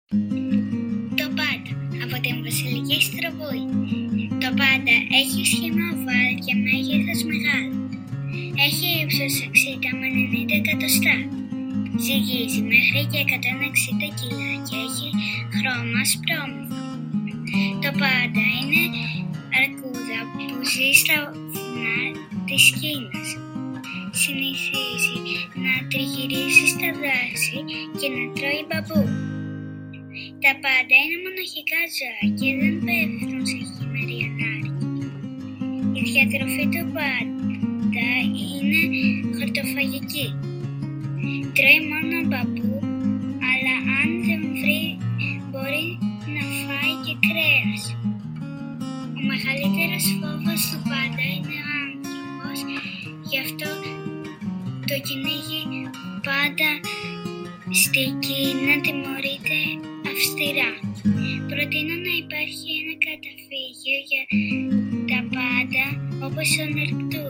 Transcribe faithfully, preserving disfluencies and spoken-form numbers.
Το πάντα, από την Βασιλική Στραβούη. Το πάντα έχει σχήμα οβάλ και μέγεθος μεγάλο. Έχει ύψος εξήντα με ενενήντα εκατοστά. Ζυγίζει μέχρι και εκατόν εξήντα κιλά και έχει χρώμα σπρώμιδο. Το πάντα είναι αρκούδα που ζει στα βουνά της Κίνας. Συνηθίζει να τριγυρίζει στα δάση και να τρώει μπαμπού. Τα πάντα είναι μοναχικά ζώα και δεν πέφτουν σε χειμεριανάρι. Η διατροφή του πάντα είναι χορτοφαγική. Τρώει μόνο μπαμπού, αλλά αν δεν βρει μπορεί να φάει και κρέας. Ο μεγαλύτερος φόβος του πάντα είναι ο άνθρωπος, γι' αυτό το κυνήγι πάντα στη Κίνα τιμωρείται αυστηρά. Προτείνω να υπάρχει ένα καταφύγιο για τα πάντα όπως ο Νερπτούρ.